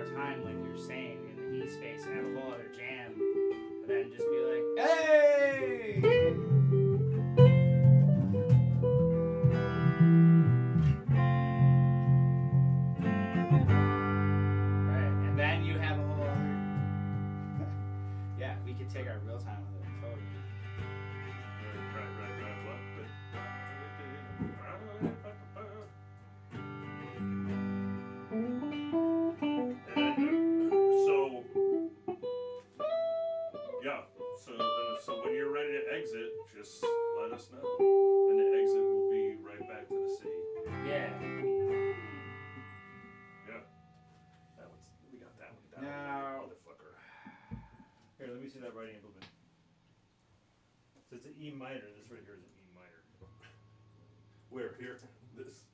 our time, like you're saying, in the E space and have a whole other jam, and then just be like, hey! Right, and then you have a whole other. Yeah, we could take our real time with it, totally. Right. What? So when you're ready to exit, just let us know, and the exit will be right back to the city. Yeah. We got that one down. Now, Motherfucker. Here, let me see that writing implement. So it's an E minor. This right here is an E minor. Where? Here? This?